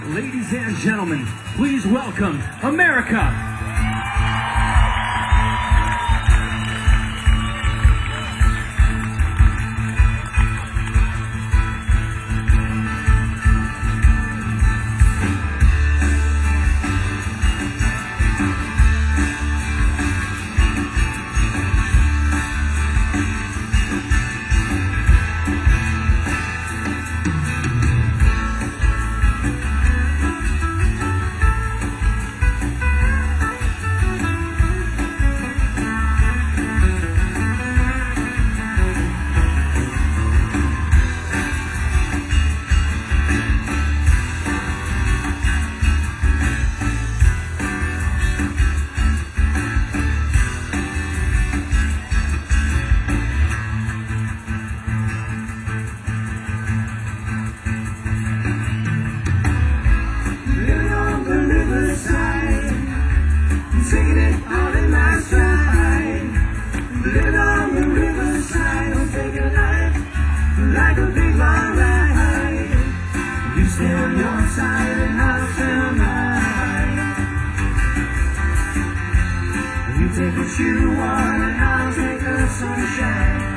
Ladies and gentlemen, please welcome America. Singing it out in my stride. Living on the riverside. I'm taking life like a big long ride. You stay on your side and I'll stay on mine. You take what you want and I'll take the sunshine.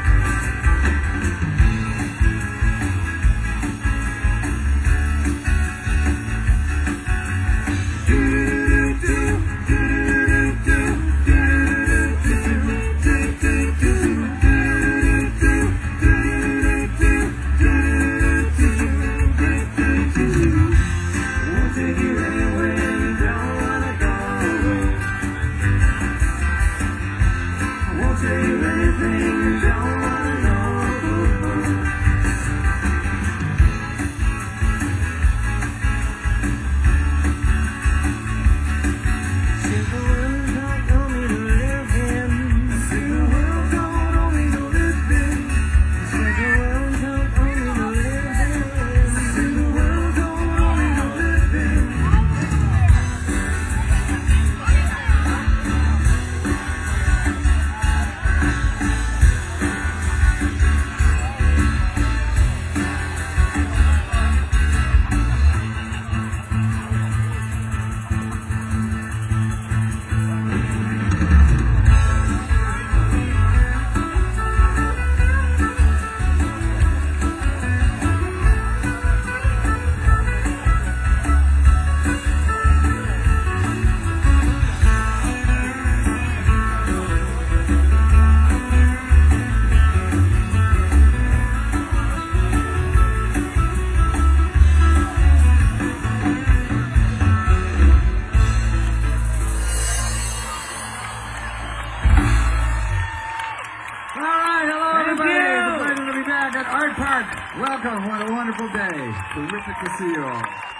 At Art Park. Welcome. What a wonderful day. Terrific to see you all.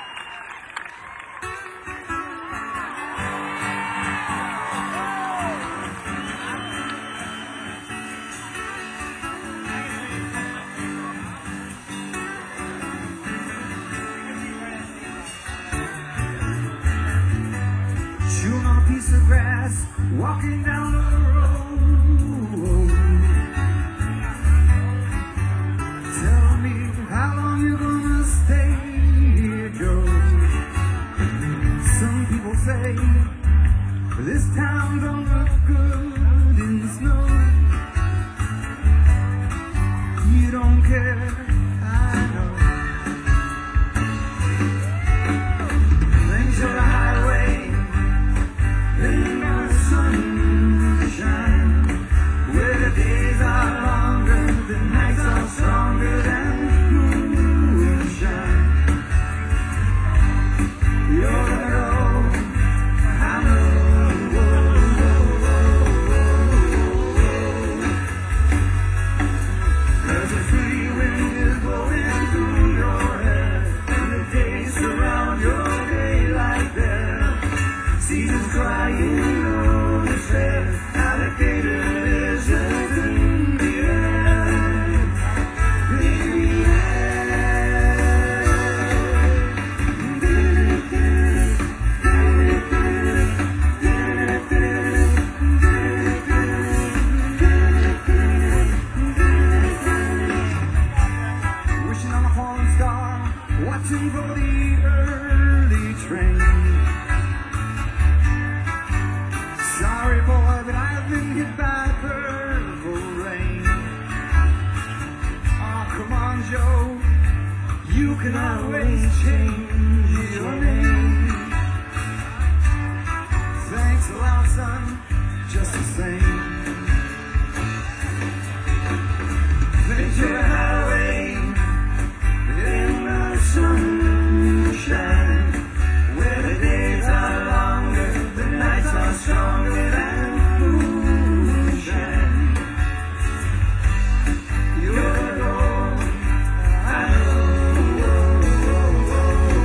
Chewing on a piece of grass, walking down the road. Tell me how long you gonna stay here, Joe. Some people say this town don't look good in the snow. You don't care, I know. Things are a highway, in the sunshine, where the days are longer, the nights are stronger than moonshine. You're gonna go, I know. There's a free wind is blowing through your hair, and the days surround your day like that. Seasons crying, no despair. Alligator lizards in the air. In the Wishing on a falling star, watching for the earth. train. Sorry, boy, but I've been hit by purple rain. Oh, come on, Joe, you can always change your name. Thanks a lot, son, just the same. Ventura Highway in the sunshine, where the days are longer, the nights are stronger than moonshine. You're the goal, I know.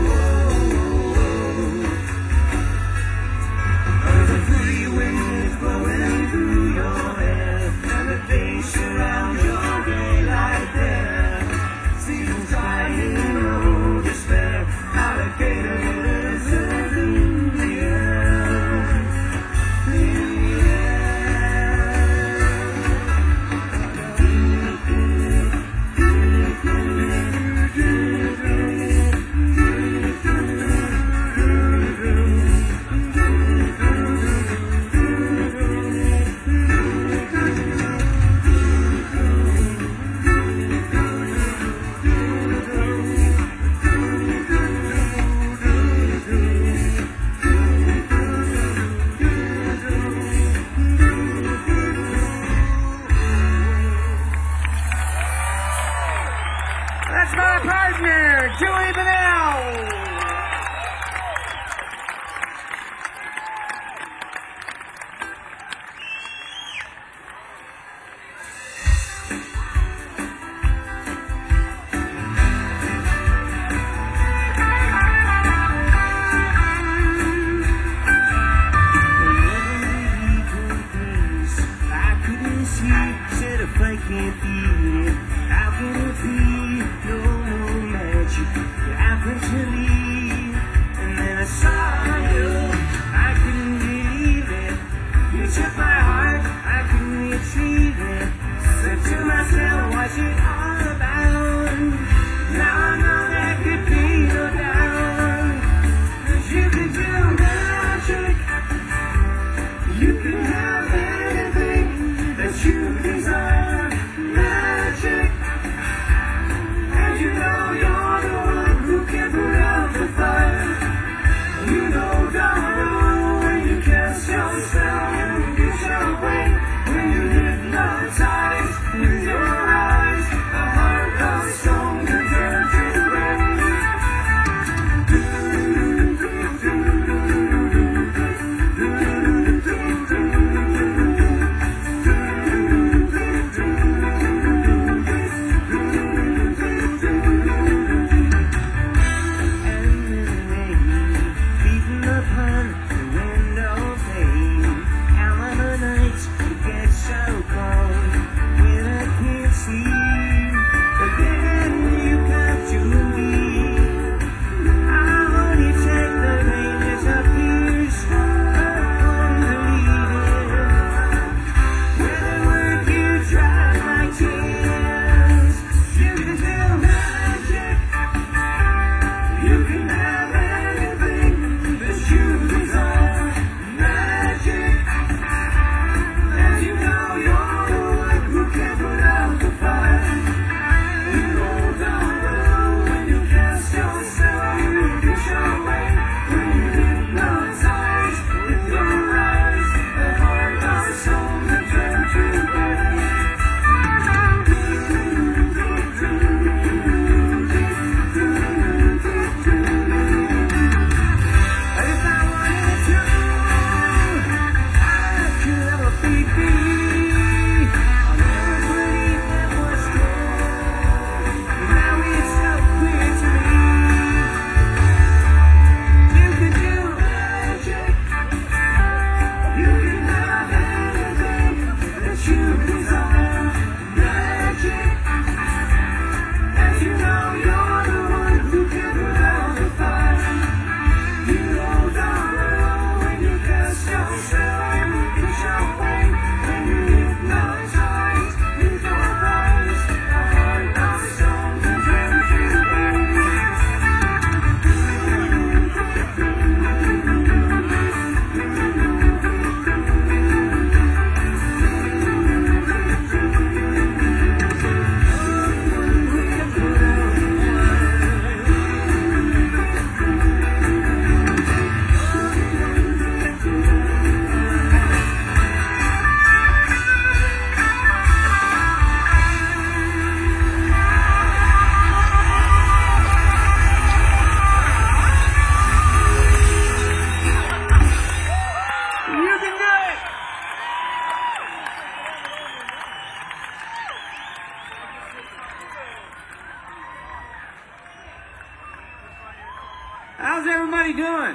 How's everybody doing?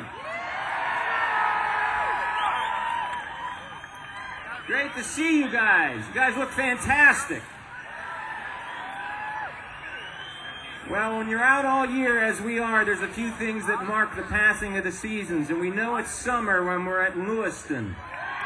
Great to see you guys. You guys look fantastic. Well, when you're out all year, as we are, there's a few things that mark the passing of the seasons, and we know it's summer when we're at Lewiston.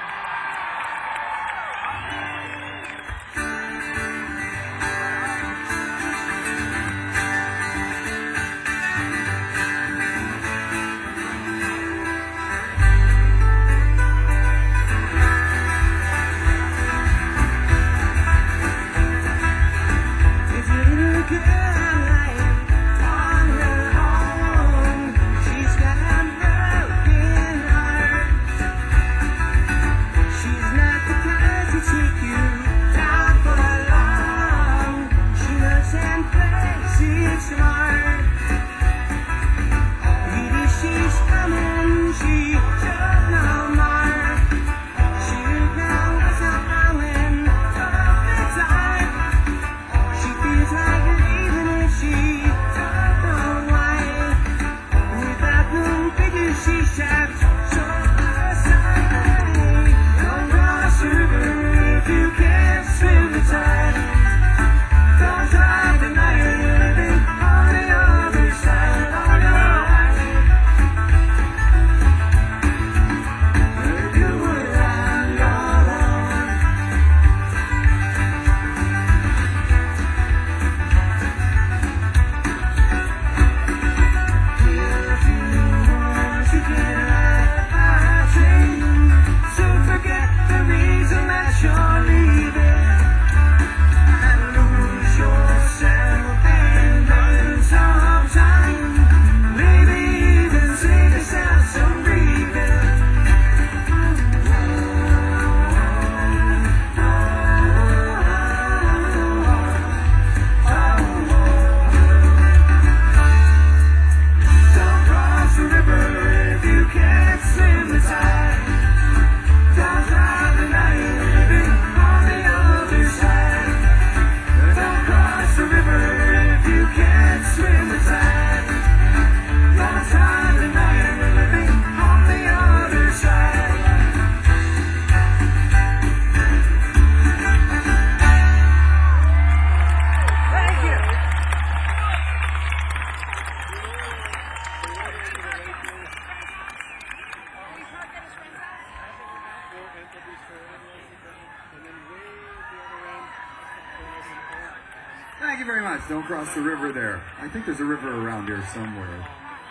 Thank you very much. Don't cross the river there. I think there's a river around here somewhere.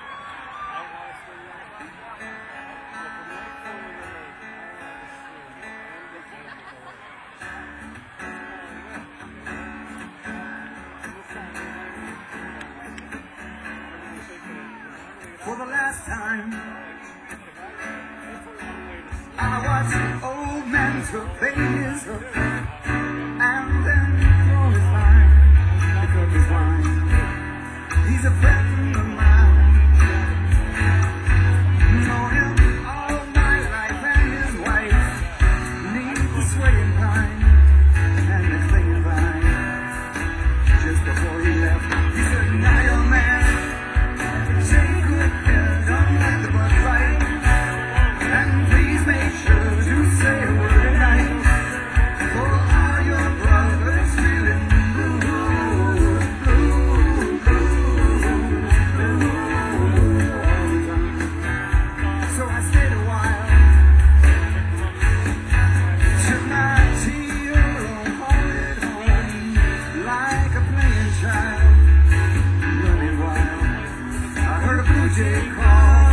For the last time, I watched an old man took his hook, and then roll his line, pick up his wine. He's a friend of mine. Know him all my life, and his wife neath the swaying pine and the clinging vine. Just before he left, he said, "Now, young man, take good care, don't let the bug bite, and please make sure to say a word at night for all your brothers feeling blue, blue, blue, blue all the time." So I stayed a while, took my tea and hauled it home like a playing child, running wild. I heard a blue jay call.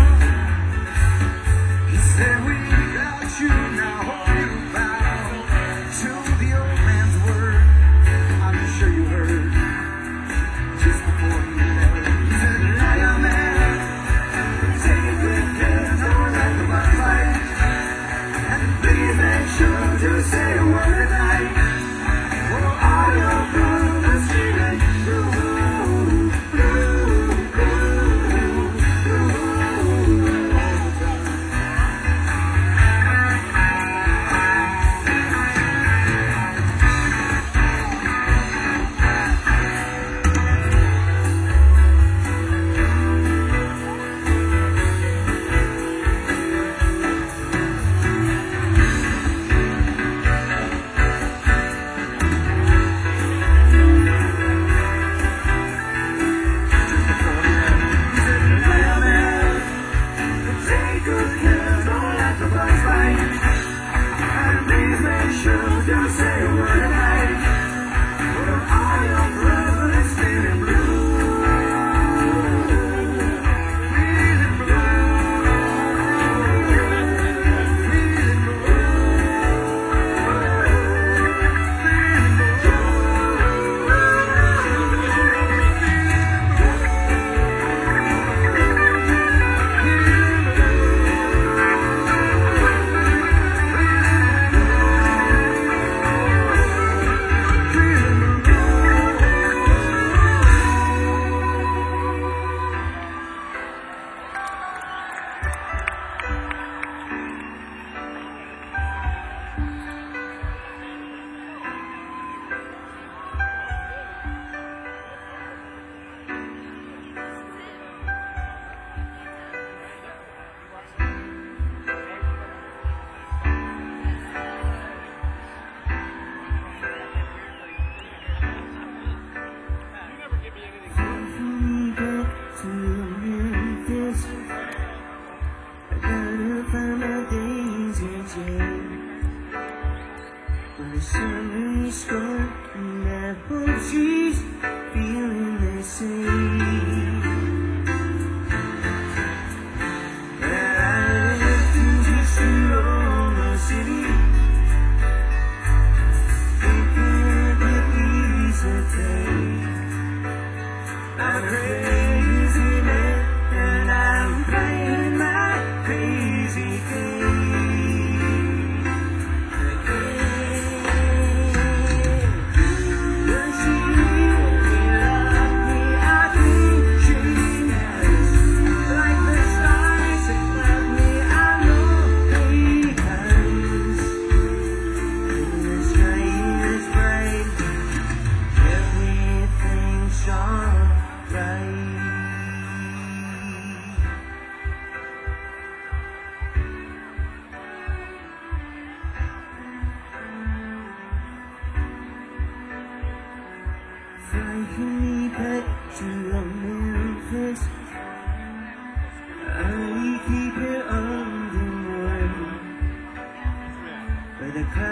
He said, "We got you now, hold you bow to the old man's word." I'm sure you heard just before he left. He said, "Now, young man, take good care, don't let the bug bite, and please make sure to say a word at night for all your brothers feeling blue, blue, blue, blue."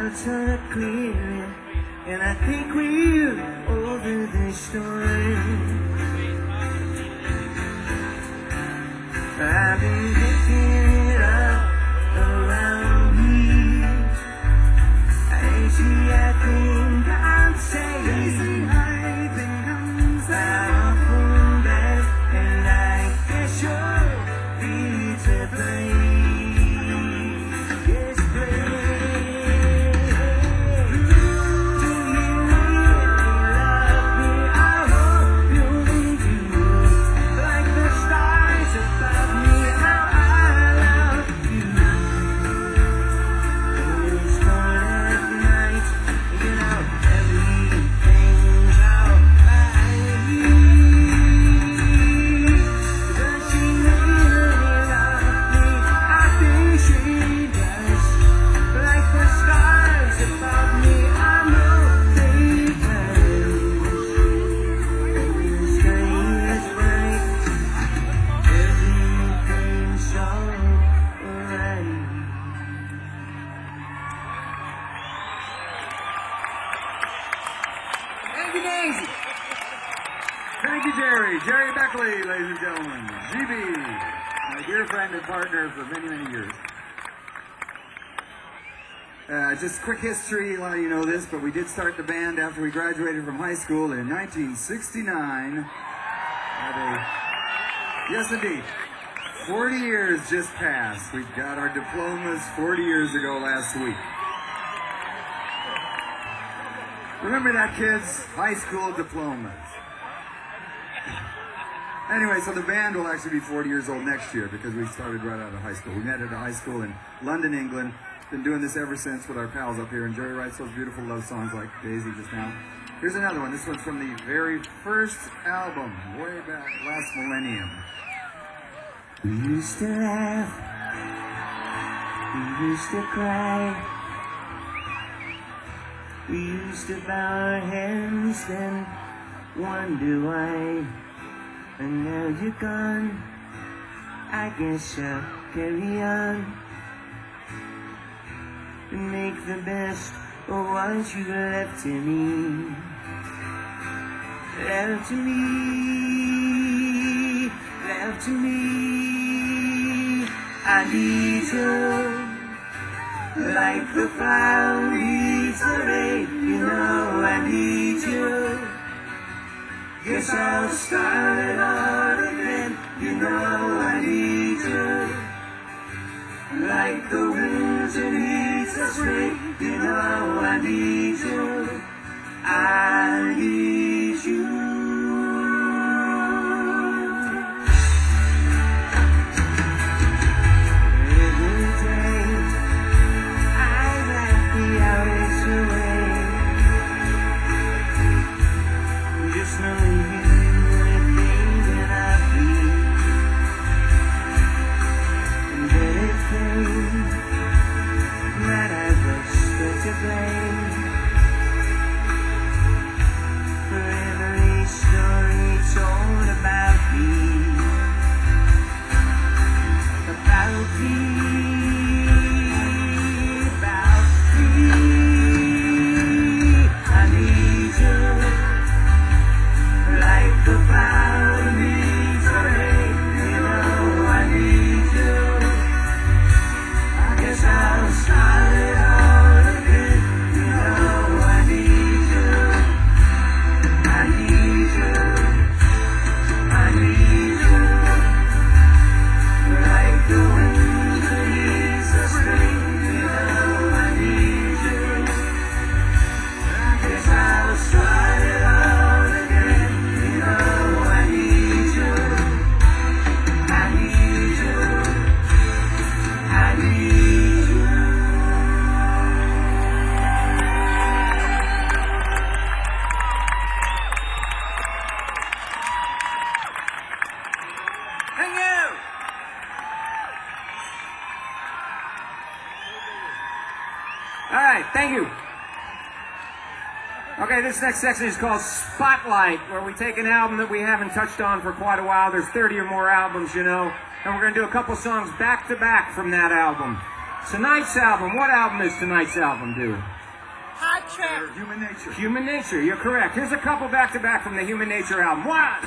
clouds are clearing, and I think we're over the storm. I've been picking it up around me. Actually, I think I'm safe. I think I'm from back, and I guess you'll be to blame. Yes, blame. Do you really love me? I hope you do. Like the stars above me, how I love you. It's cold at night, you know, everything's alright. Does she really love me? I think she does. Like the stars above me, I know they does. The sky is bright, everything's alright. Thank you, Daisy. Thank you, Jerry. Jerry Beckley, ladies and gentlemen. GB, my dear friend and partner for many, many years. Just quick history, a lot of you know this, but we did start the band after we graduated from high school in 1969. Yes, indeed. 40 years just passed. We got our diplomas 40 years ago last week. Remember that, kids? High school diplomas. Anyway, so the band will actually be 40 years old next year because we started right out of high school. We met at a high school in London, England. Been doing this ever since with our pals up here, and Jerry writes those beautiful love songs like Daisy just now. Here's another one. This one's from the very first album, way back last millennium. We used to laugh, we used to cry, we used to bow our heads and wonder why. And now you're gone, I guess I'll carry on and make the best of what you left to me. Left to me, left to me. I need you like the flower needs the rain. You know I need you. Guess I'll start it all again. You know I need you. Like the winter needs the spring. You know I need you. I need you. Every day I laugh the hours away. Just knowing you everything that I feel. And then it came that I was still to blame for every story told about me. About me, about me. I need you like the flower needs the rain. You know I need you. I guess I'll start it all again. You know I need you. I need you. I need you. Like the winter needs the spring. You know I need you. I guess I'll start it all again. You know I need you. I need you. I need you. Thank you. All right, thank you. Okay, this next section is called Spotlight, where we take an album that we haven't touched on for quite a while. There's 30 or more albums, you know, and we're going to do a couple songs back to back from that album. Tonight's album, what album does tonight's album do? Hot Track. Human Nature. Human Nature, you're correct. Here's a couple back-to-back from the Human Nature album. One.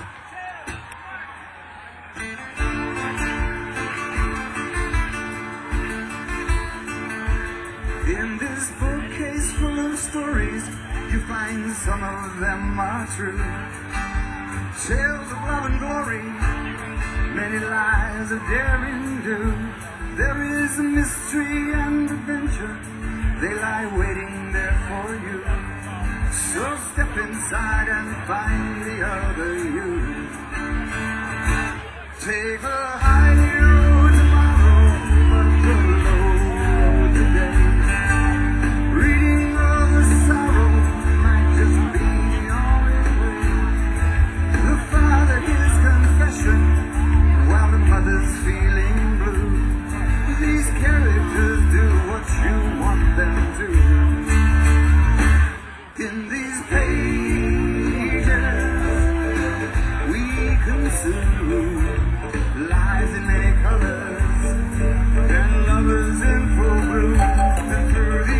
In this bookcase full of stories, you find some of them are true. Tales of love and glory, many lives of daring do. There is a mystery and adventure, they lie waiting there for you. So step inside and find the other you. Take a high road tomorrow, but the low road today. Reading of the sorrow might just be the only way. The father his confession, while the mother's feeling blue. These characters do what you want them to. In these pages, we consume lives in many colors and lovers in full bloom. And through the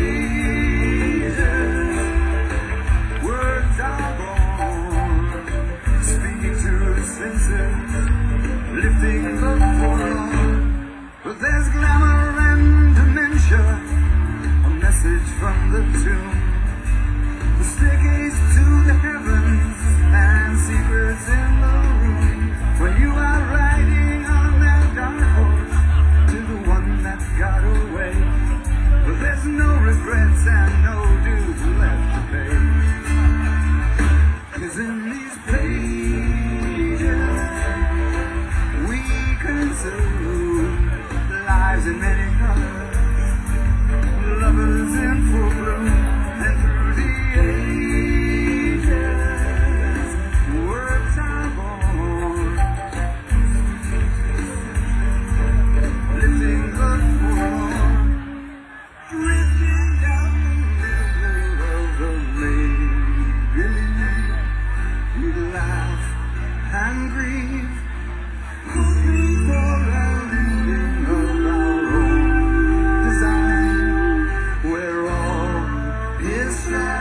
ages, words are born, speaking to the senses, lifting the forlorn. But there's glamour and dementia, a message from the tomb. The staircase to the heavens and secrets in the room. When you are riding on that dark horse to the one that got away. But there's no regrets and no dues left to pay. 'Cause in these pages we consume lives in many colors, lovers in full bloom, and through the ages, words are born, lifting the forlorn, drifting down the river of the main. We laugh and grieve, hoping for a ending of our own design, where all is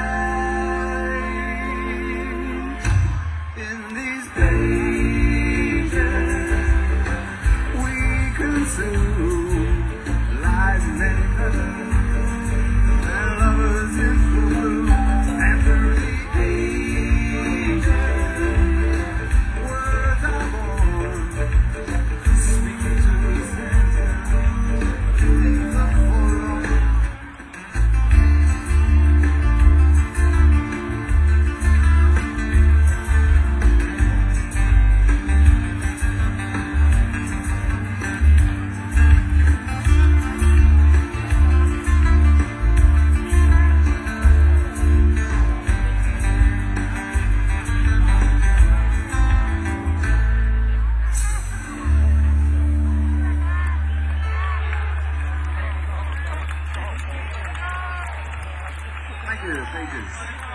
right. In these pages, we consume lives in many colors and lovers in full bloom. And through the ages, words are born, speaking to the senses, lifting the forlorn. Thank you, Pages.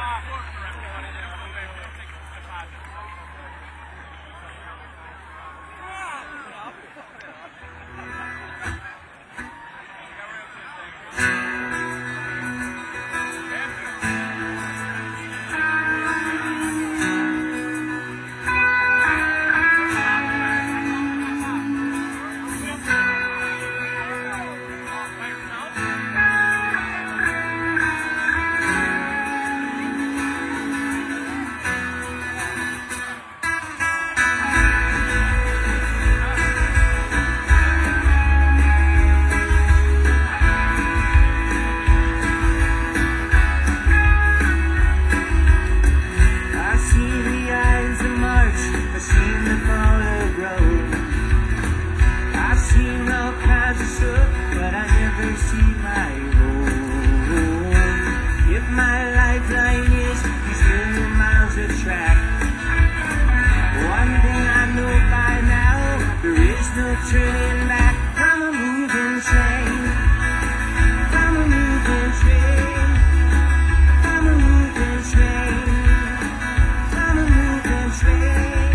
Turning back from a moving train, from a moving train, from a moving train, from a moving train.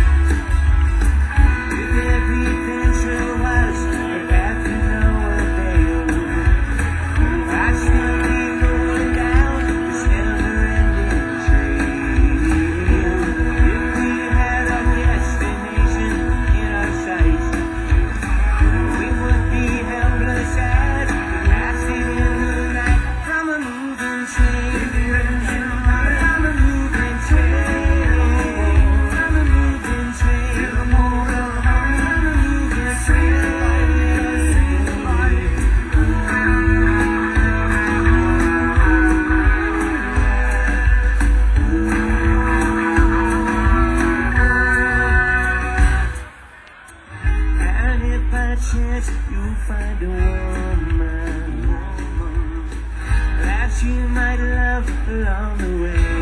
If every adventure was a path to nowhere, a chance, you'll find a woman that you might love along the way.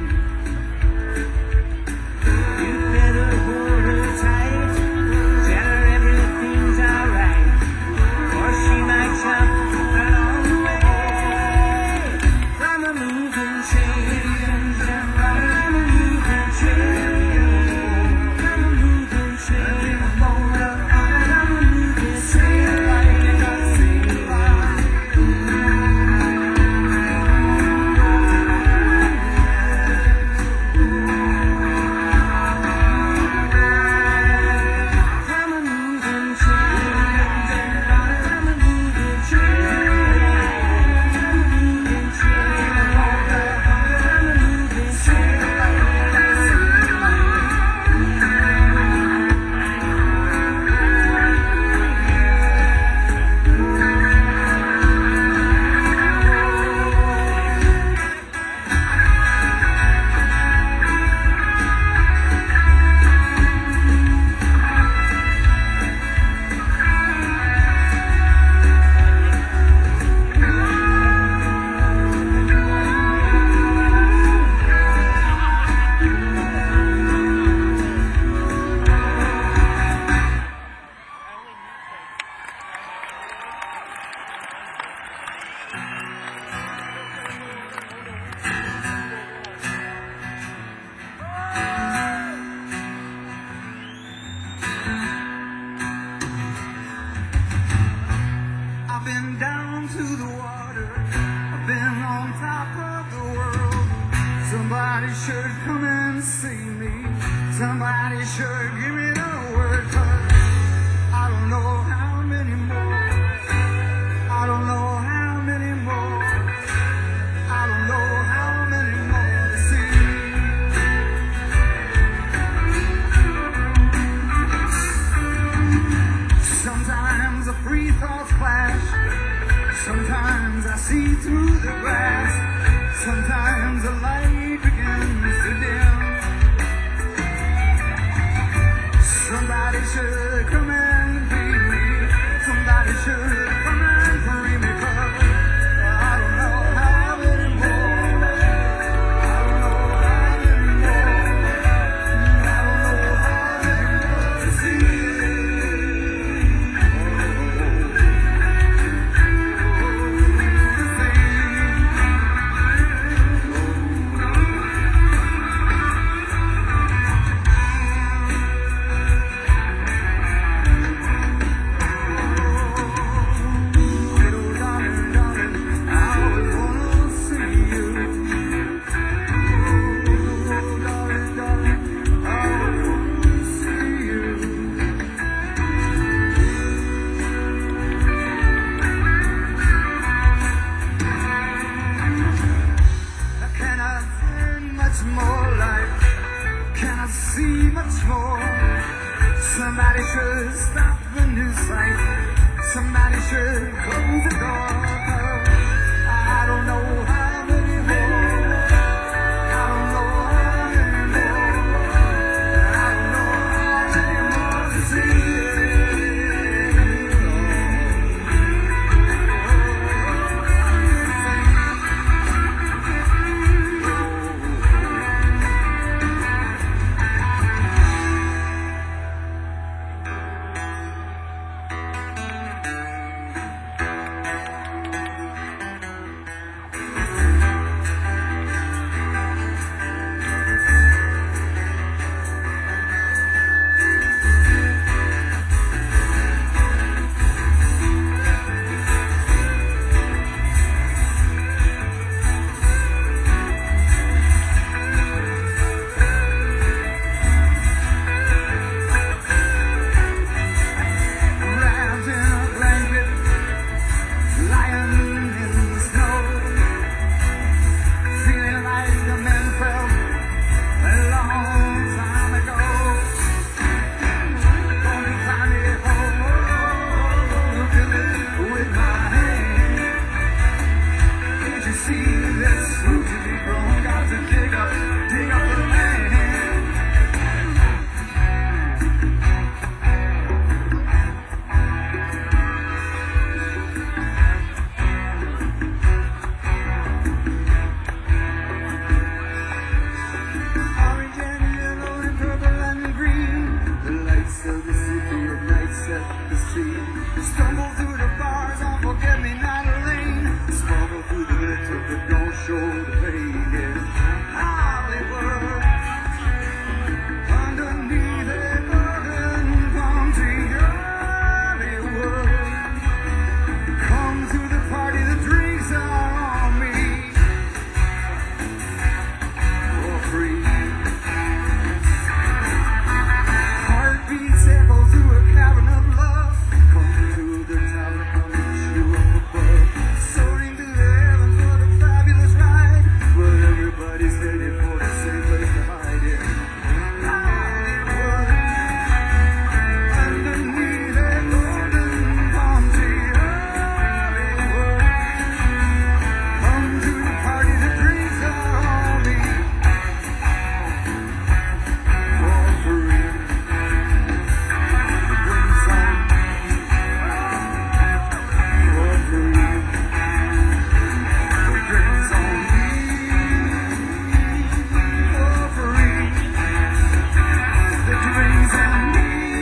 You better hold her tight, tell her everything's alright, or she might jump along the way. I'm a moving train, I'm a moving train, I'm a moving train, I'm a moving train. I've been down to the water, I've been on top of the world. Somebody should come and see me, somebody should give me the word, 'cause I don't know how many more, I don't know how many more, I don't know how many more to see. Sometimes the free thoughts flash, sometimes I see through the glass, sometimes the light begins to dim. Somebody should come and feed me, somebody should come and free me, 'cause I don't know how many more, I don't know how many more, I don't know how many more to see. Can I bring much more life? Can I see much more? Somebody should stop the new sight, somebody should close the door. I don't know how many more, I don't know how many more, I don't know how many more to see. Stumble through the bars on forget-me-not lane. Smuggle through the glitter, but don't show the pain. Yeah. Hollywood, underneath a golden palm tree. Hollywood, come to the party, the drinks are on me. For free. Heartbeats echo through a cavern of love. Come to the tower, come to you up above. Soaring to the heavens, what a fabulous ride. But everybody's headed for the same place to hide in. Hollywood, underneath a golden palm tree. Hollywood, come to the party, the drinks are on me. For free. The drinks on me. For free. The drinks on me. For free. The drinks on me.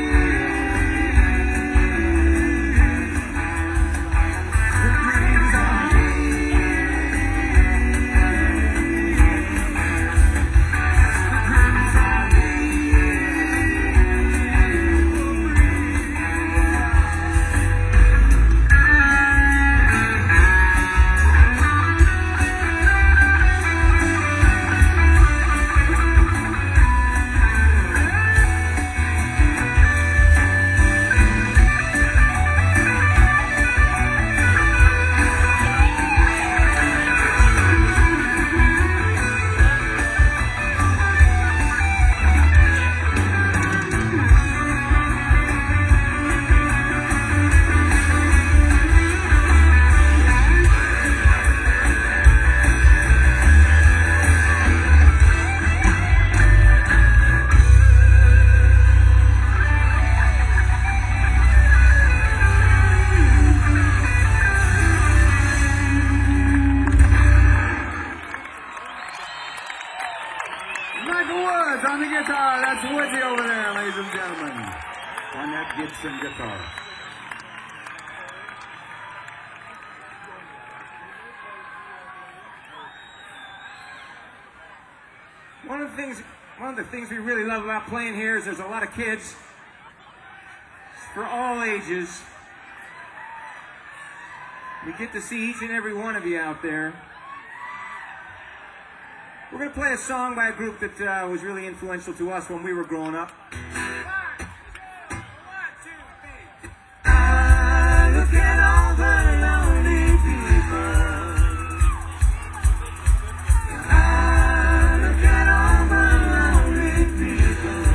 The drinks on me. The drinks on me. Michael Woods on the guitar. That's Woodsy over there, ladies and gentlemen, on that Gibson guitar. One of the things we really love about playing here is there's a lot of kids for all ages. We get to see each and every one of you out there. We're going to play a song by a group that was really influential to us when we were growing up. I look at all the lonely people. I look at all the lonely people.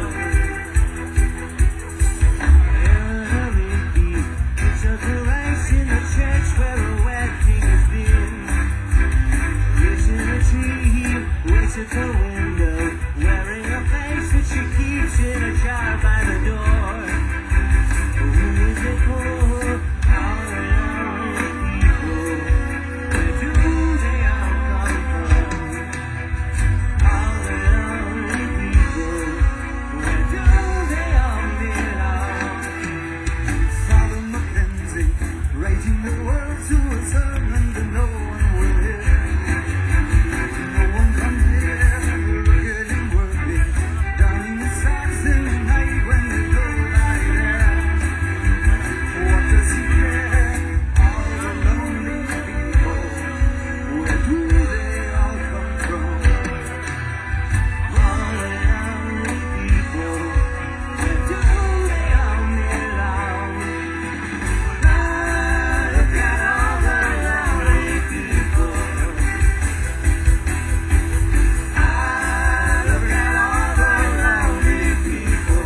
Every beat, it's a grace in the church where a wedding has been. It's in a tree, waits at the window, wearing a face that she keeps in a jar by the door. Who is it for? All the lonely people. Where do they all come from? All the lonely people. Where do they all belong? Father Mackenzie, raging the world to a sermon that no one will hear. No one comes here. Look at him working, downing the socks in the night when they go like that. What does he care? All the lonely people. Where do they all come from? All the lonely people. Where do they all belong? Look at all the lonely people. Look at all the lonely people.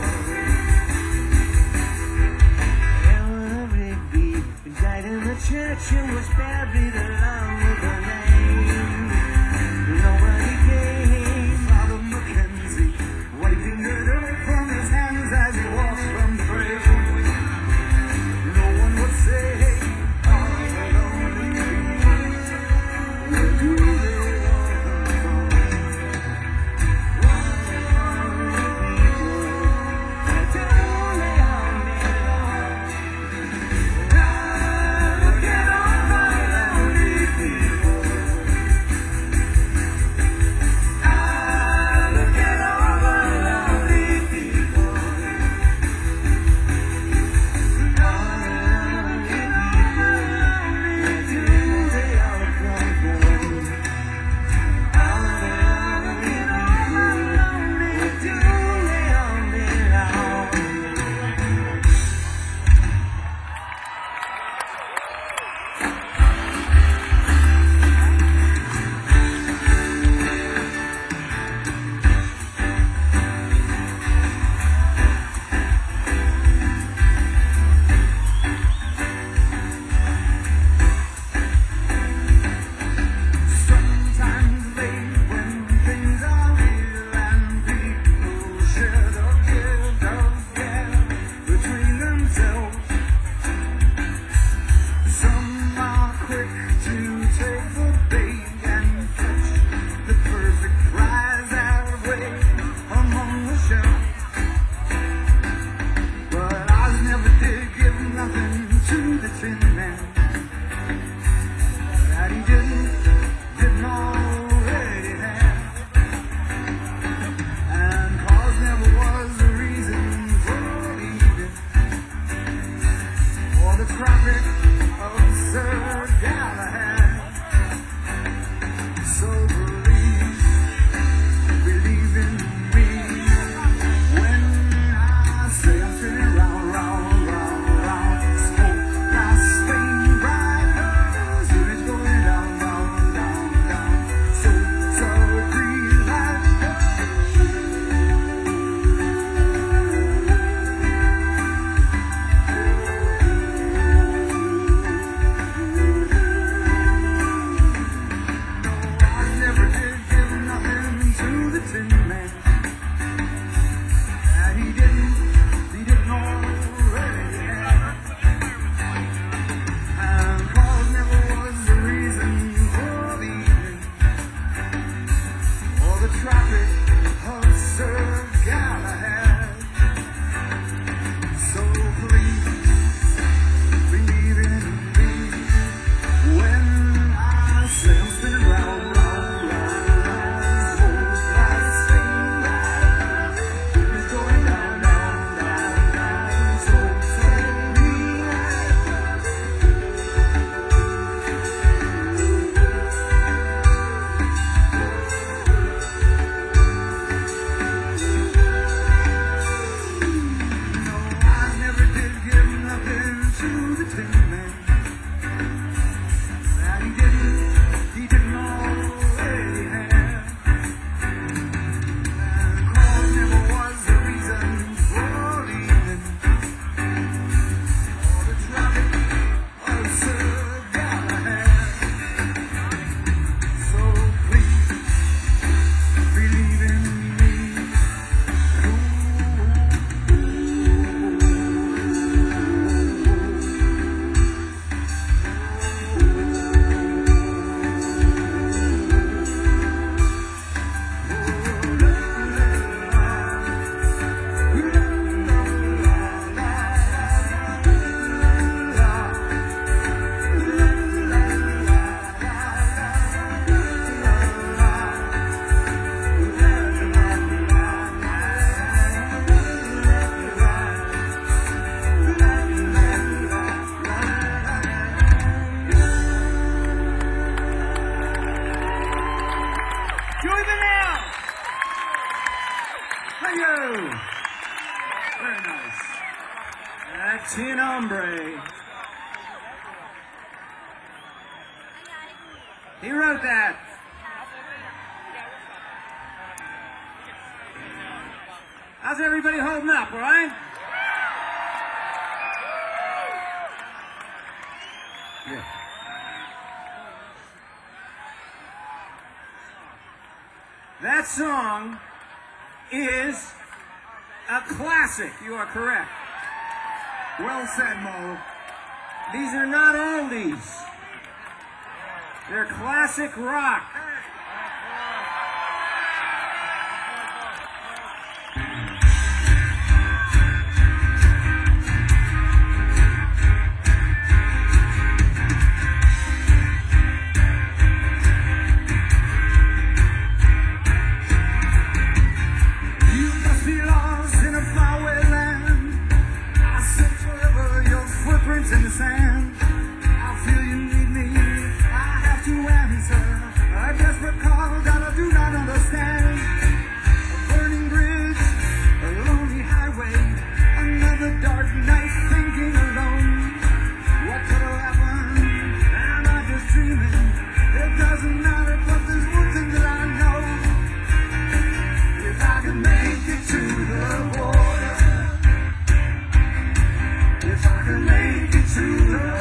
Eleanor Rigby died in the church and was buried along with her name. Nobody came. Father Mackenzie wiping the dirt from his hands as he walks from the grave. No one would say, all the lonely people. Where do they all come from? All the lonely people. Where do they all belong? the Tropic of Sir Galahad. So believe in me when I say I'm spinning round, round, round, round. Smoke, glass, flame, bright colors, it's going down, down, down, down. So breathe like Tin Hombre. He wrote that. How's everybody holding up, all right? Yeah. That song is a classic. You are correct. Well said, Mo. These are not oldies. They're classic rock. You must be lost in a faraway land. I search forever, your footprints in the sand. I feel you need me, I have to answer. A desperate call that I do not understand. A burning bridge, a lonely highway. Another dark night thinking alone. What could have happened? Am I just dreaming? It doesn't matter, but there's one thing that I know. If I could make it to the border, if I could make it to the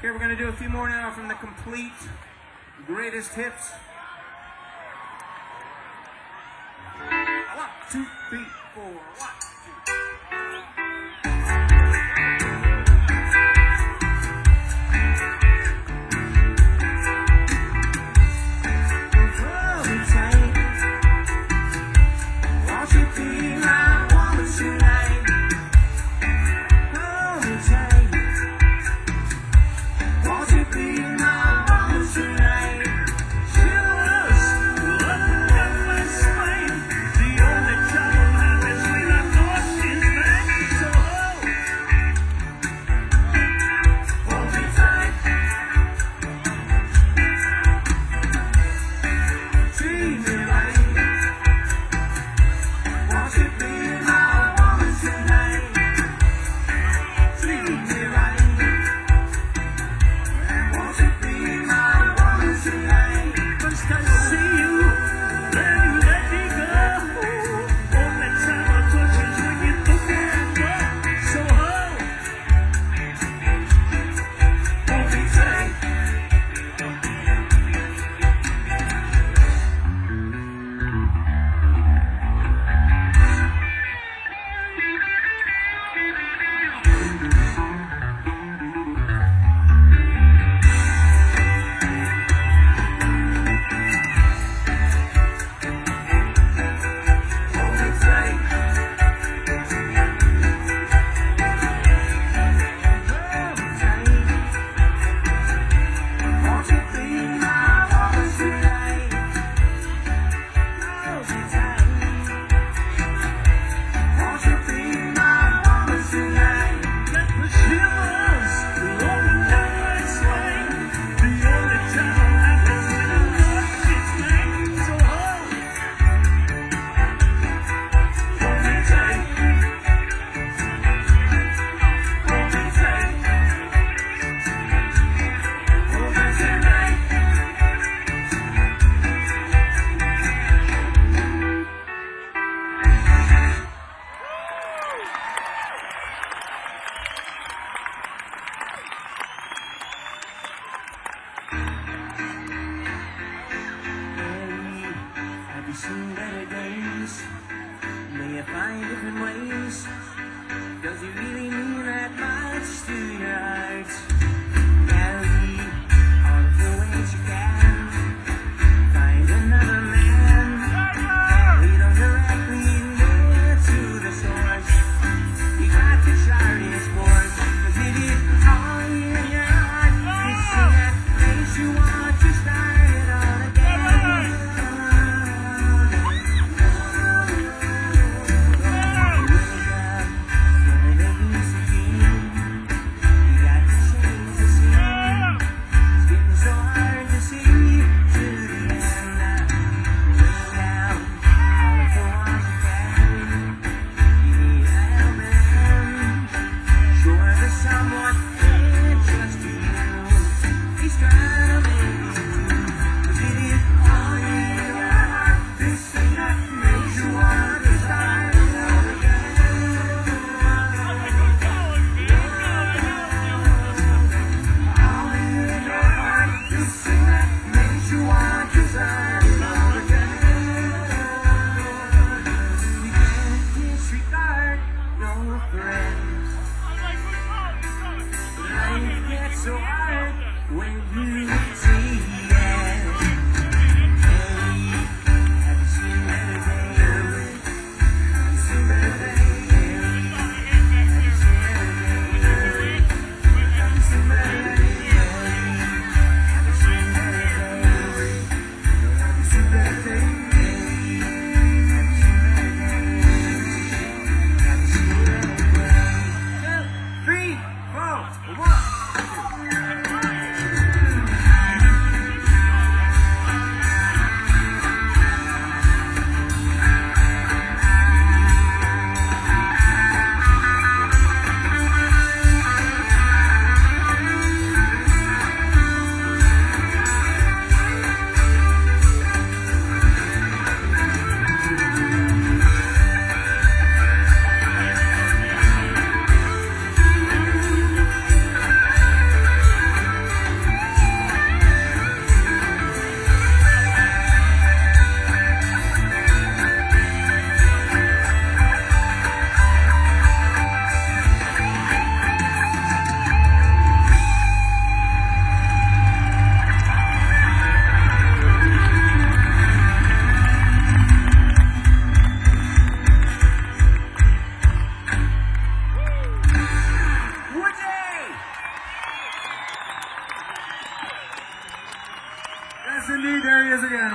Okay, we're going to do a few more now from the complete greatest hits. 1, 2, 3, 4, 1, 2. Seen better days, may you find different ways. Does it really mean that much to your heart? Carry all the ways you can. Find another man. Lead on directly there to the source. You got to chart his course. 'Cause it is all in your heart. It's that place you want to start it all again. You got to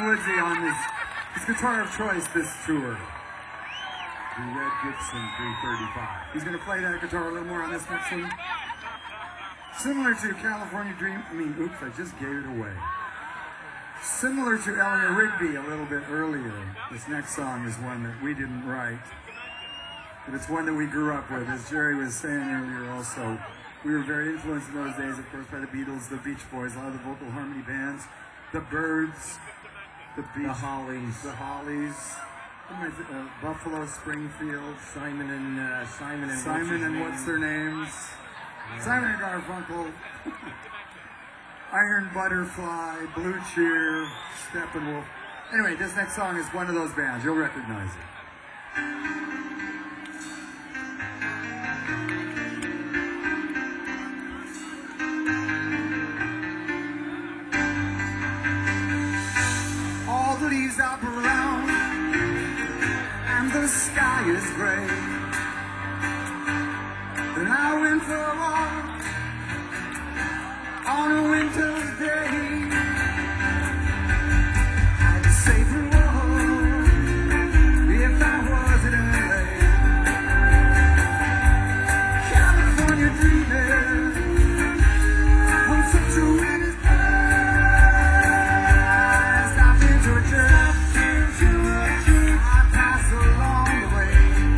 Woodsy on his guitar of choice this tour. The Red Gibson 335. He's going to play that guitar a little more on this next one. Similar to California Dream, oops, I just gave it away. Similar to Eleanor Rigby a little bit earlier, this next song is one that we didn't write, but it's one that we grew up with. As Jerry was saying earlier also, we were very influenced in those days, of course, by the Beatles, the Beach Boys, a lot of the vocal harmony bands, the Byrds, the Hollies, Buffalo Springfield, Simon and what's their names? Simon and Garfunkel, Iron Butterfly, Blue Cheer, Steppenwolf. Anyway, this next song is one of those bands. You'll recognize it. All the leaves are brown and the sky is gray. And I went for a walk on a winter's day. I'd say for walk if I was in LA. California dreaming on such a winter's day. Stopped into a church, I passed along the way.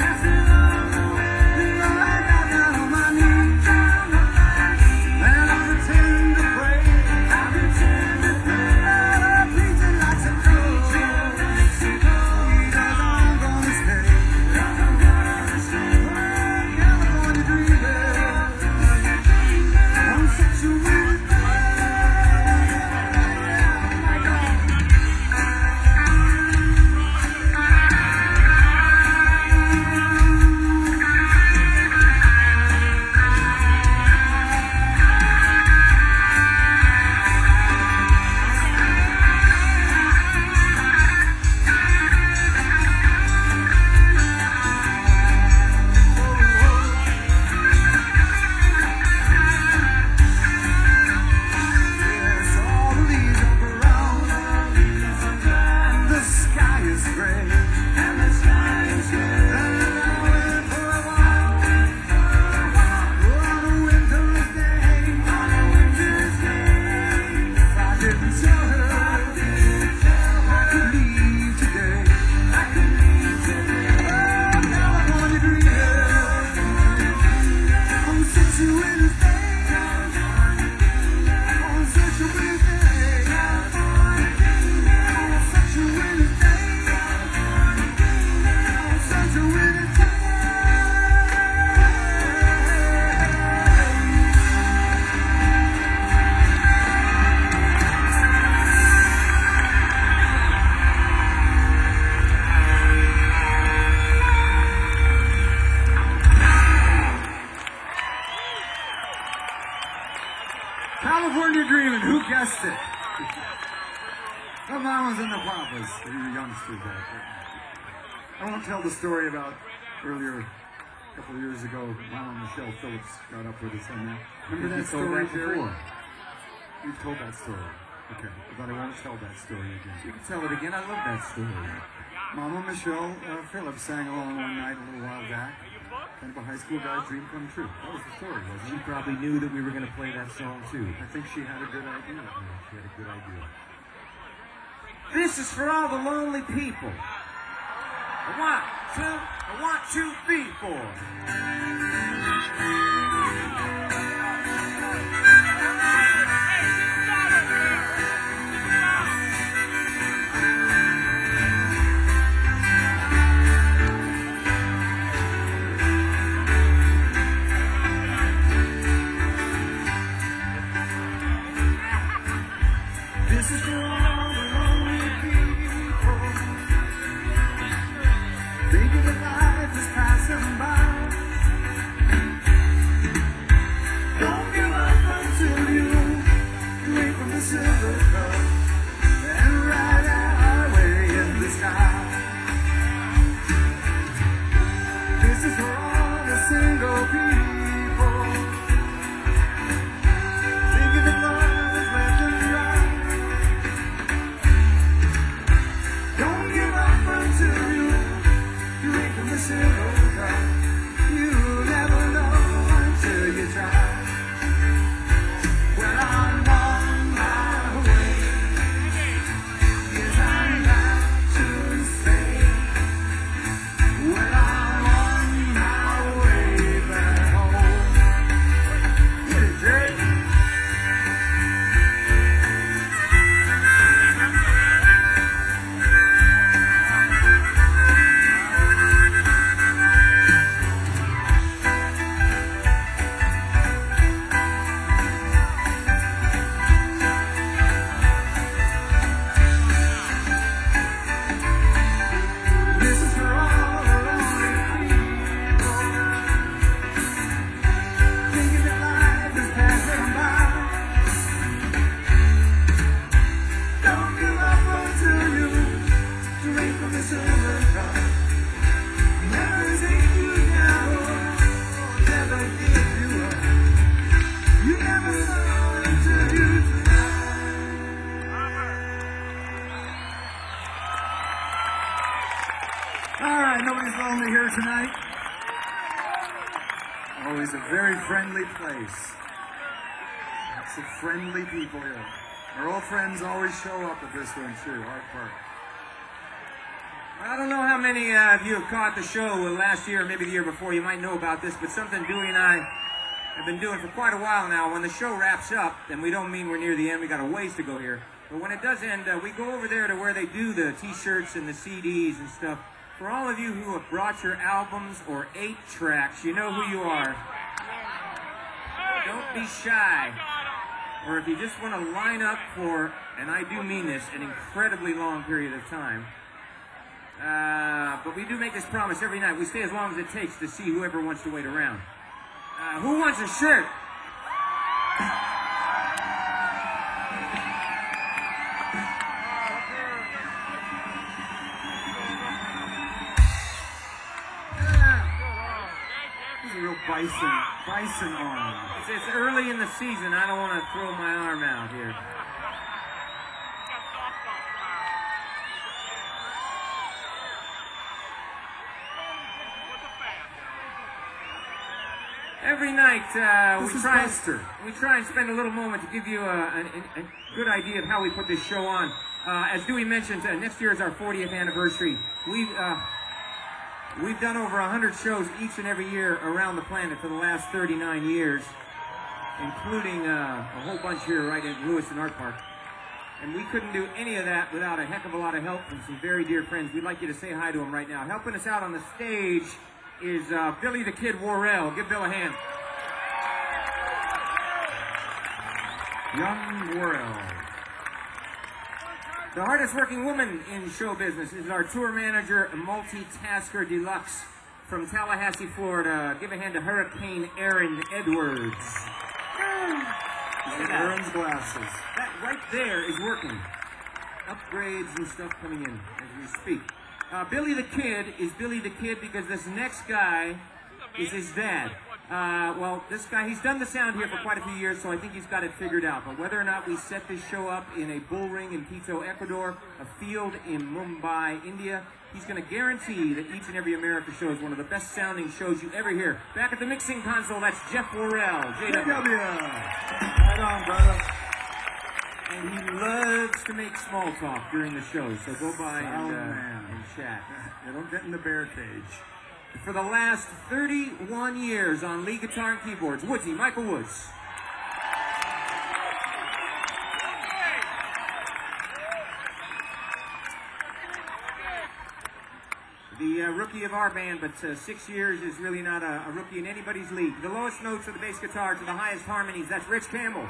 California Dreamin', who guessed it? The mamas and the papas, the youngsters out there. I won't tell the story about earlier, a couple of years ago, Mama Michelle Phillips got up with us on that. Remember that story, Jerry? You've told that story. Okay, but I won't tell that story again. You can tell it again. I love that story. Mama Michelle Phillips sang along one night a little while back. Kind of a high school guy's dream come true. That was the story, wasn't She it? probably knew that we were going to play that song too. I think she had a good idea. Yeah, she had a good idea. This is for all the lonely people. One, two, 3, 4. This is for all the lonely people, thinking that life is passing by. All right, nobody's lonely here tonight. Always a very friendly place. Lots of friendly people here. Our old friends always show up at this one too, Art Park. I don't know how many of you have caught the show last year or maybe the year before. You might know about this, but something Dewey and I have been doing for quite a while now. When the show wraps up, and we don't mean we're near the end, we got a ways to go here. But when it does end, we go over there to where they do the t-shirts and the CDs and stuff. For all of you who have brought your albums or 8-tracks, you know who you are. Don't be shy. Or if you just want to line up for, and I do mean this, an incredibly long period of time. But we do make this promise every night. We stay as long as it takes to see whoever wants to wait around. Who wants a shirt? This is a real bison arm. It's early in the season. I don't want to throw my arm out here. Every night we try and spend a little moment to give you a good idea of how we put this show on. As Dewey mentioned, next year is our 40th anniversary. We've done over 100 shows each and every year around the planet for the last 39 years, including a whole bunch here right at Lewiston Art Park. And we couldn't do any of that without a heck of a lot of help from some very dear friends. We'd like you to say hi to them right now. Helping us out on the stage is Billy the Kid Worrell. Give Bill a hand. Young Worrell. The hardest working woman in show business is our tour manager, multitasker deluxe from Tallahassee, Florida. Give a hand to Hurricane Erin Edwards. Aaron's glasses. That right there is working. Upgrades and stuff coming in as we speak. Billy the Kid is Billy the Kid because this next guy is his dad. Well, this guy, he's done the sound here for quite a few years, so I think he's got it figured out. But whether or not we set this show up in a bull ring in Quito, Ecuador, a field in Mumbai, India, he's going to guarantee that each and every America show is one of the best sounding shows you ever hear. Back at the mixing console, that's Jeff Worrell. JW. Right on, brother. And he loves to make small talk during the show, so go by and chat. Yeah, don't get in the bear cage. For the last 31 years on lead guitar and keyboards, Woodsy, Michael Woods. The rookie of our band, but 6 years is really not a rookie in anybody's league. The lowest notes of the bass guitar to the highest harmonies, that's Rich Campbell.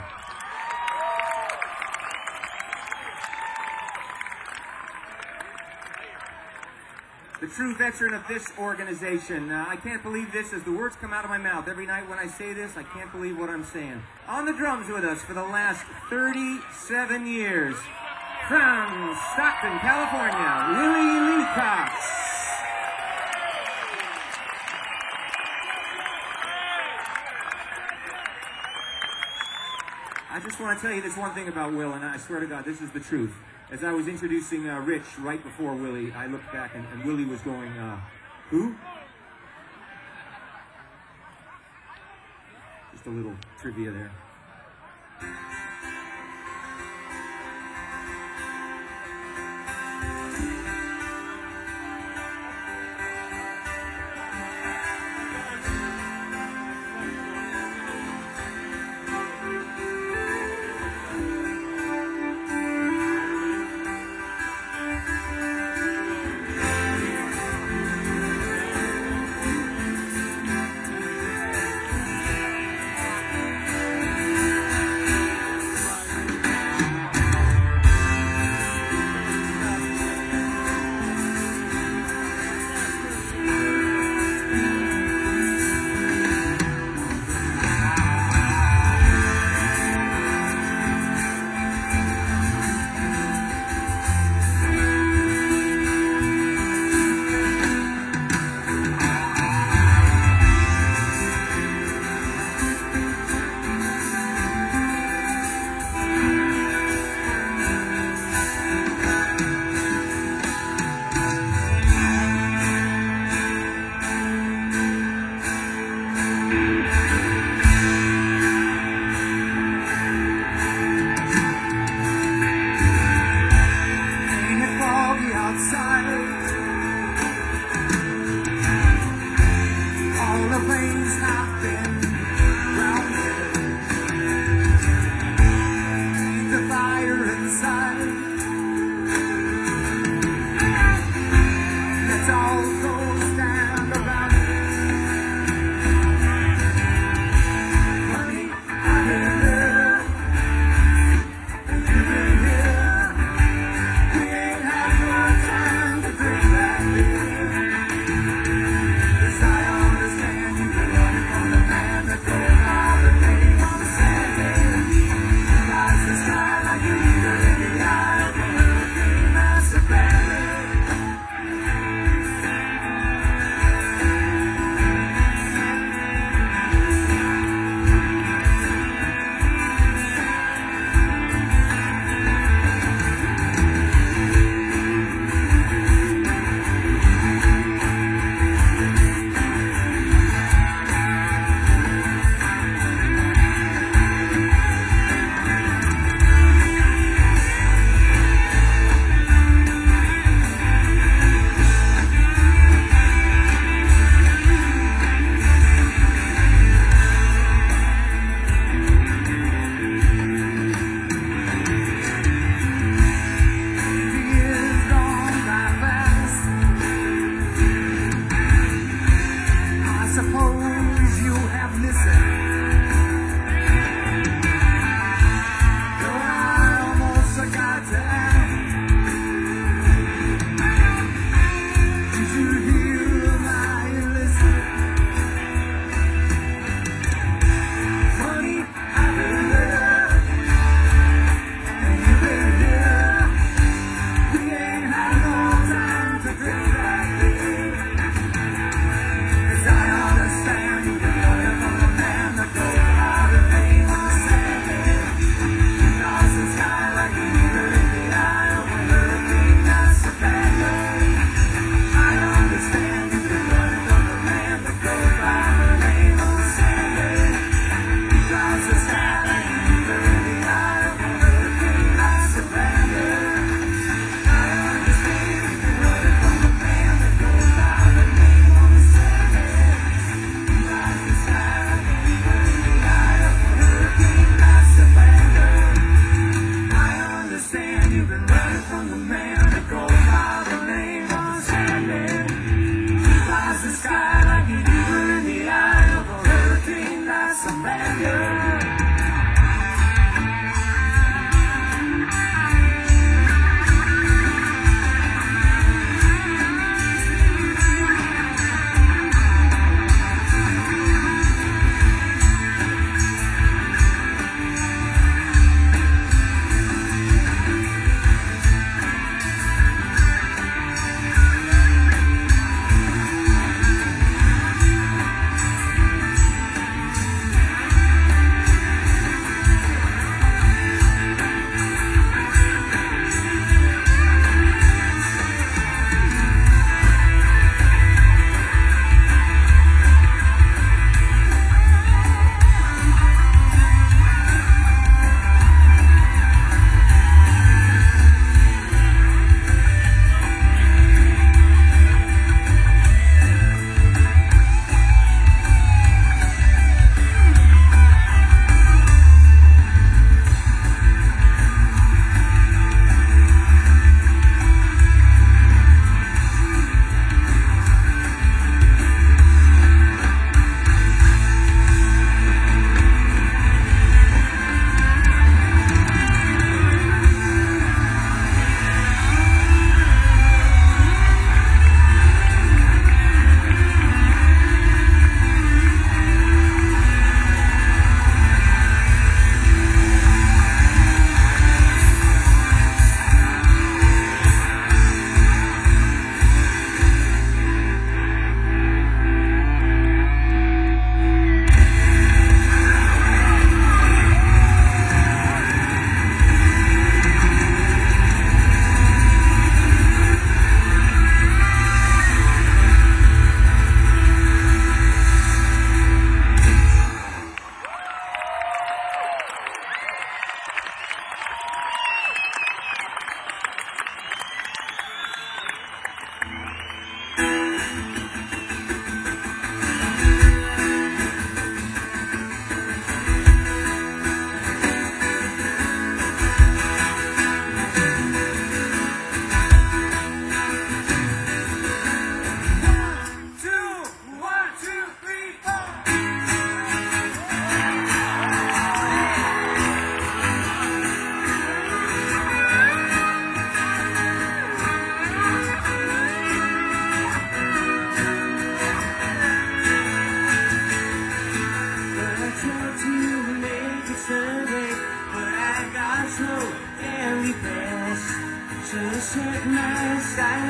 The true veteran of this organization. I can't believe this as the words come out of my mouth. Every night when I say this, I can't believe what I'm saying. On the drums with us for the last 37 years, from Stockton, California, Willie Leacox. I just want to tell you this one thing about Will, and I swear to God, this is the truth. As I was introducing Rich right before Willie, I looked back and Willie was going, who? Just a little trivia there.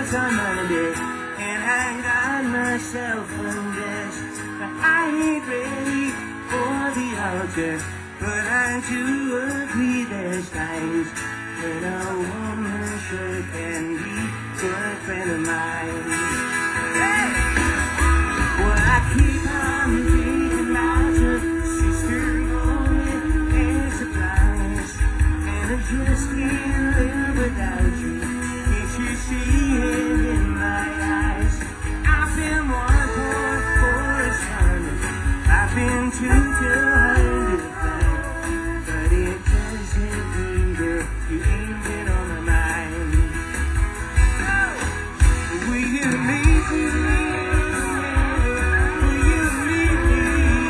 lights on Monday, and I got myself undressed. But I ain't ready for the altar, but I do agree there's times when a woman sure can be a good friend of mine. Hey! Well, I keep on thinking about your sister going and supplies, and I just can't live without you. Can't you see it in my eyes? I've been one for a Sunday, I've been two till hard to find, but it doesn't mean, girl, you ain't been on my mind. Oh, will you leave me? Will you leave me?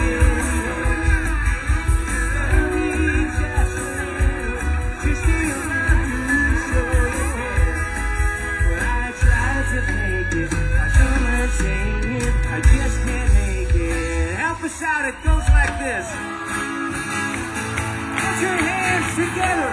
Love me just a little, just feel my blue soul. Well, I tried to make it, I don't mind saying it, I just can't make it. Help us out, it goes like this. Put your hands together.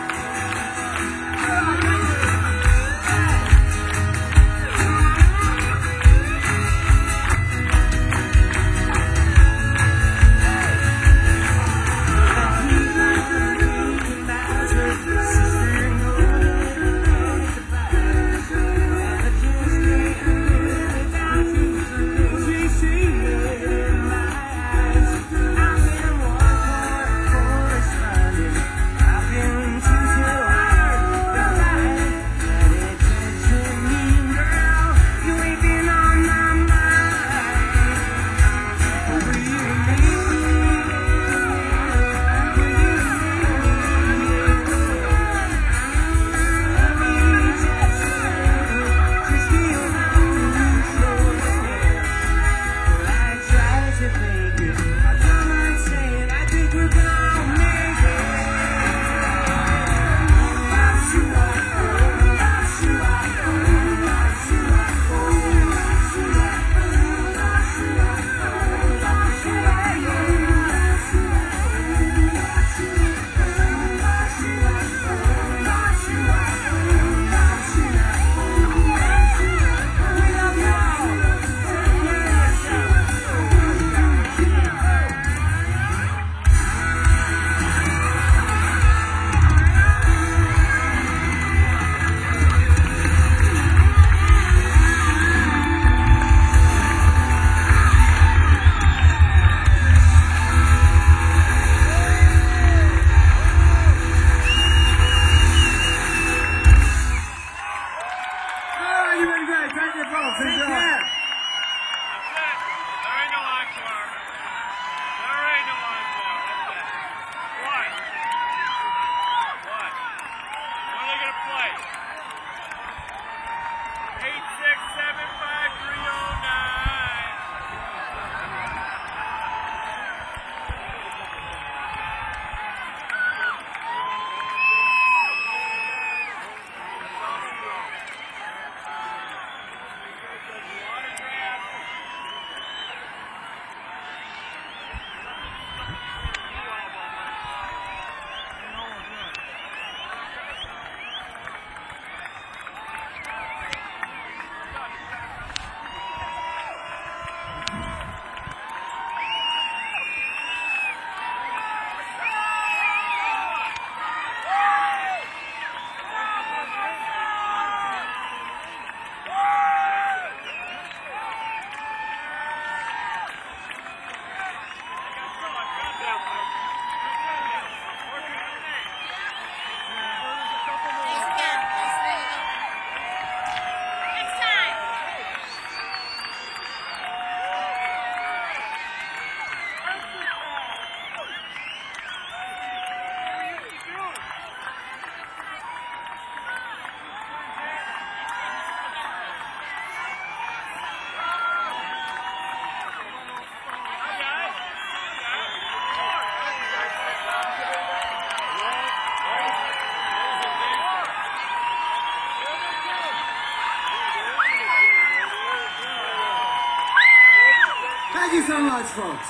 Thank you so much, folks.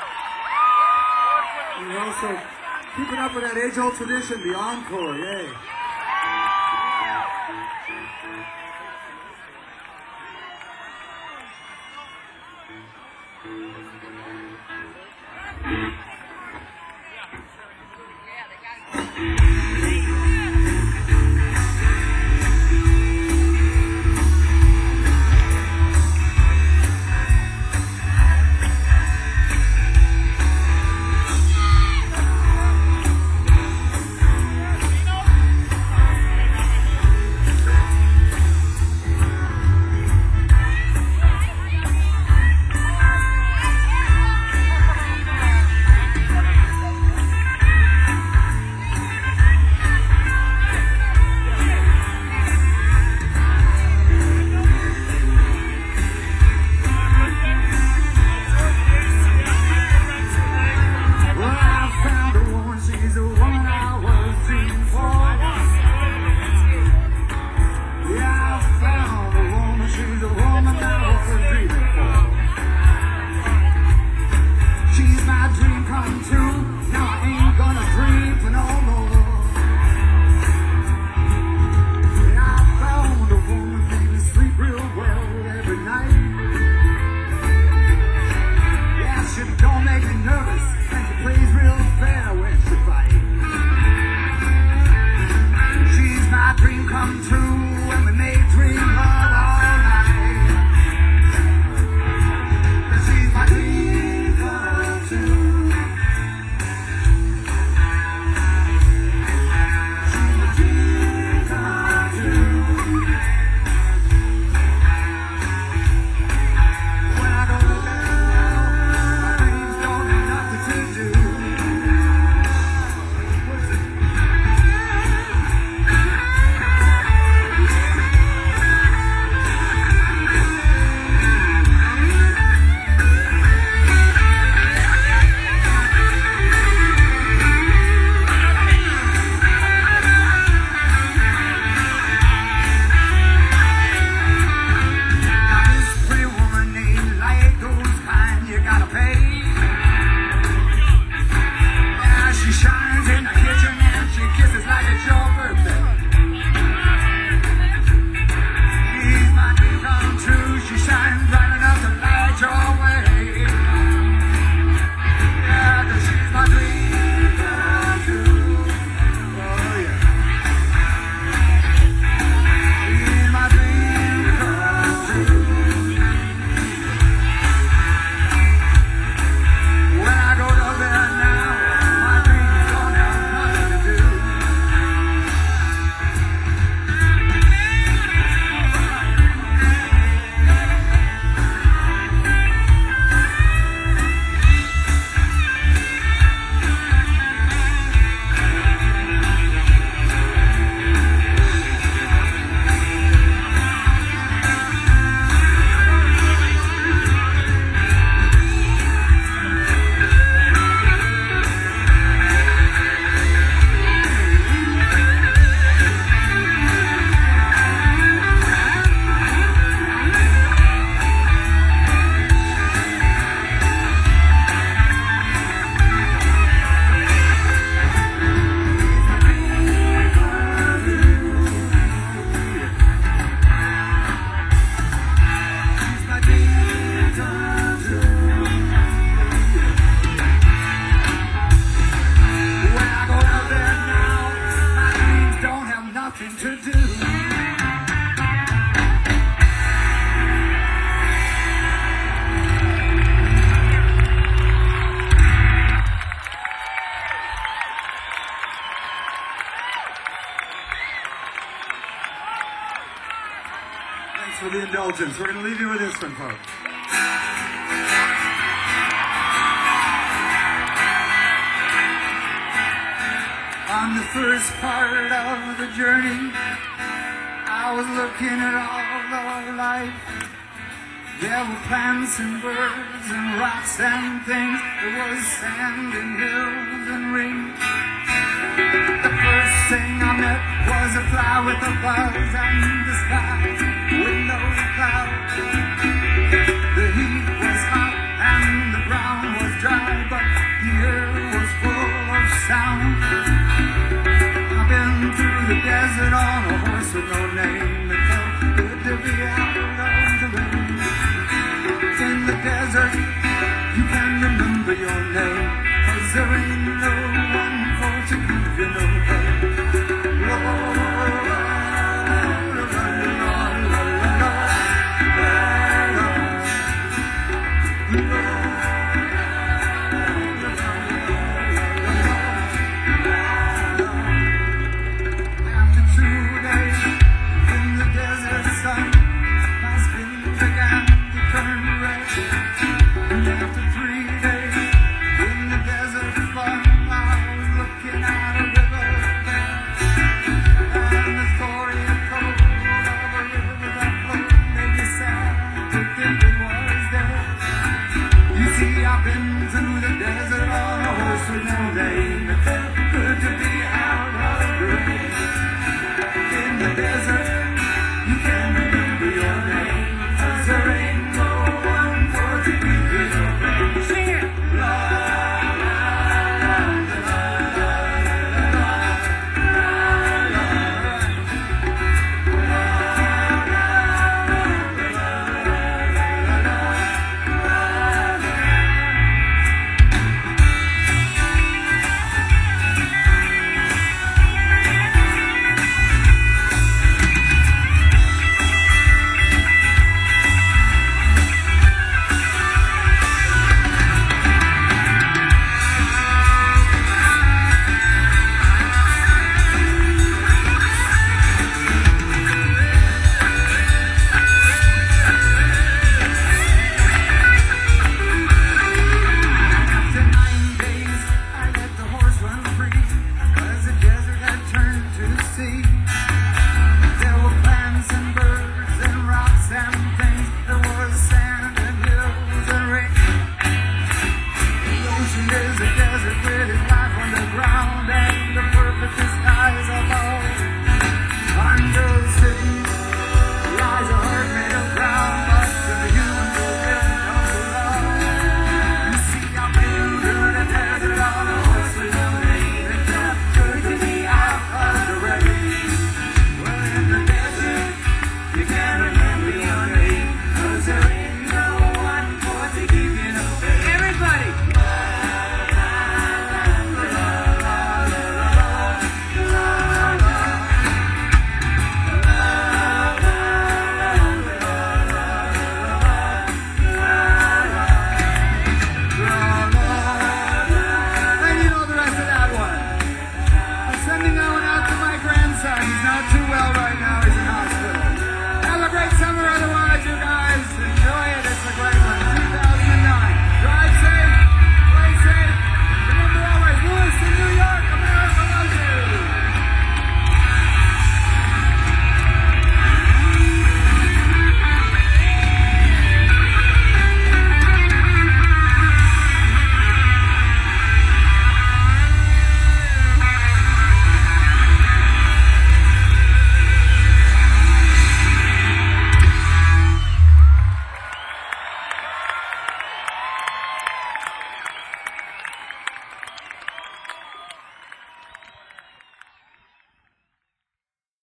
And we're also keeping up with that age-old tradition, the encore. Yay. tonight. Yeah, she don't make me nervous, and she plays real fair when she fights. She's my dream come true, and we make dream love all night. She's my dream come true. She's my dream come true. When I go to bed, my dreams don't have nothing to do. What's it? This pretty woman ain't like those kind you gotta pay. Yeah, she shines in the kitchen and she kisses like it's your birthday. She's my dream come true. She shines bright enough to light your way. Yeah, 'cause she's my dream come true. Oh yeah. She's my dream come true. When I go to bed now, my dreams don't have nothing to do. She's my dream come true. When I go to bed now, my dreams don't have nothing to do. Thanks for the indulgence. We're going to leave you with this one, folks. On the first part of the journey, I was looking at all of life. There were plants and birds and rocks and things. There was sand and hills and rings. The first thing I met was a fly with a buzz and the sky with no clouds. The heat was hot and the ground was dry, but the air was full of sound. I've been through the desert on a horse with no name. It felt good to be out of the rain. In the desert, you can remember your name, 'cause there ain't no one for to give you no pain. After 2 days in the desert sun, my skin began to turn red. And after 3 days in the desert fun, I was looking at a river bed. And the story it told of a river that flowed made me sad to think it was dead. You see, I've been through the desert on a horse with no name. It felt good to be out of the rain. In the desert, you can remember your name, 'cause there ain't no one for to give you no pain. Sing it! La, la, la, la, la, la, la, la, la, la. and